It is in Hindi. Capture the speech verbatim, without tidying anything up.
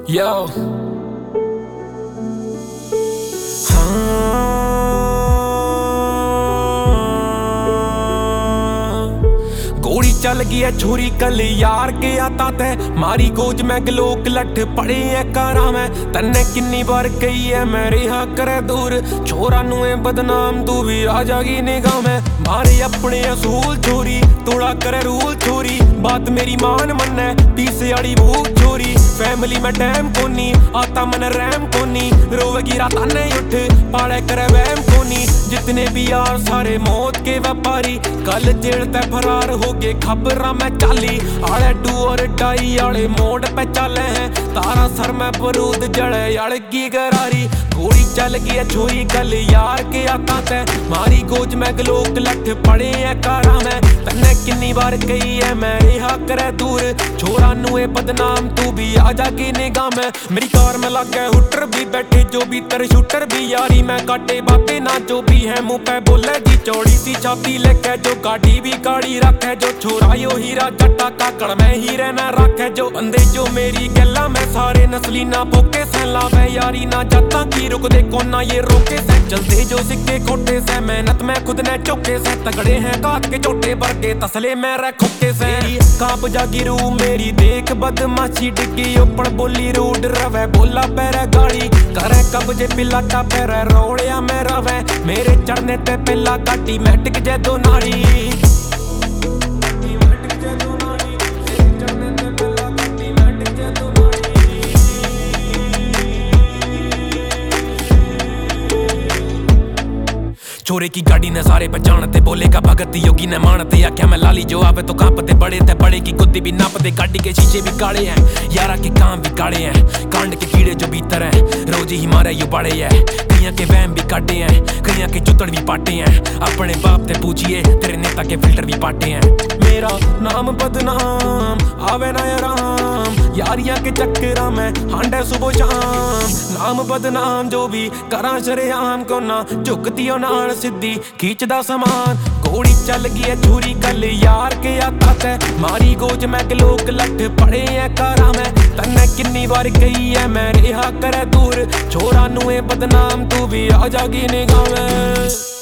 Yo हाँ गोली चल गई है छोरी कल यार के आता ते मारी गोज में गलोक लठ पड़े है कारा में तन्ने किन्नी बार कही है मैं रिहा करे दूर छोरा नुए बदनाम तू भी आ जागी निगाह में मारे अपने असूल छोरी तोड़ा करे रूल छोरी बात मेरी मान मन है पीछे आड़ी भूख छोरी फैमिली में टैम कोनी आता मन रैम कोनी रोवेगी राता नहीं उठ पाड़े करे वैम कोनी जितने भी यार सारे मौत के व्यापारी कल जेल ते फरार हो गए खबरा में चाली आले डू और डाई आले मोड़ पे चले हैं तारा सर में बरूद जड़े यार की गरारी गोली चल गई है छोरी कल यार के आता ते मारी गोज में गलोक लठ पड़े है कारा में तन्ने किन्नी बार कही है मैं रिहा करे दूर छोरा नुए बदनाम तू भी आ जागी निगाह में मेरी कार में लग गए हुटर भी बैठे जो भी तेरे शूटर भी यारी मैं काटे बापे ना जो भी है मुंह पे बोले जी चौड़ी सी छाती लेके जो गाड़ी भी गाड़ी रखे जो छोरा यो हीरा जट्टा काकड़ में ही रहना रखे जो बंदे जो मेरी गला में सारे नस्ली ना पोके सहला वे यारी ना जाता की रुक दे कोना ये रोके से चलते जो सिक्के खोटे से मेहनत में खुद ने चौके से तगड़े हैं काट के चोटे भर के तसले में रह खोके से कांप जागी रू मेरी देख बदमाशी डिग्गी ऊपर बोली रूड रवे बोला पैर गाड़ी करे कब्जे पिला का पैर रोड़िया में रवे मेरे चढ़ने ते पिला काटी मैटिक जे दो नाड़ी छोरे की गाड़ी ने सारे पहचानते बोले का भगत योगी ने मानते आख्या मैं लाली जो आवे तो कांपते बड़े थे बड़े की गुद्दी भी नापते गाड़ी के शीशे भी काले हैं यारा के काम भी काले हैं कांड के कीड़े जो भीतर हैं रोज ही मारे यू बड़े हैं कईया के वहम भी काटे हैं कईया के जुतड़ भी पाटे हैं अपने बाप से पूछिए तेरे नेता के फिल्टर भी पाटे हैं मेरा नाम बदनाम आवे ना राम यारियां के चक्करा में हांडे सुबह शाम नाम बदनाम जो भी करा शरेआम को ना झुकती हो नाल सिद्धि खींचदा समान गोली चल गई है छोरी कल यार के आता ते मारी गोज में गलोक लठ पड़े है कारा में तन्ने किन्नी बार कही है मैं रिहा करे दूर छोरा नुए बदनाम तू भी आ जागी निगाह में।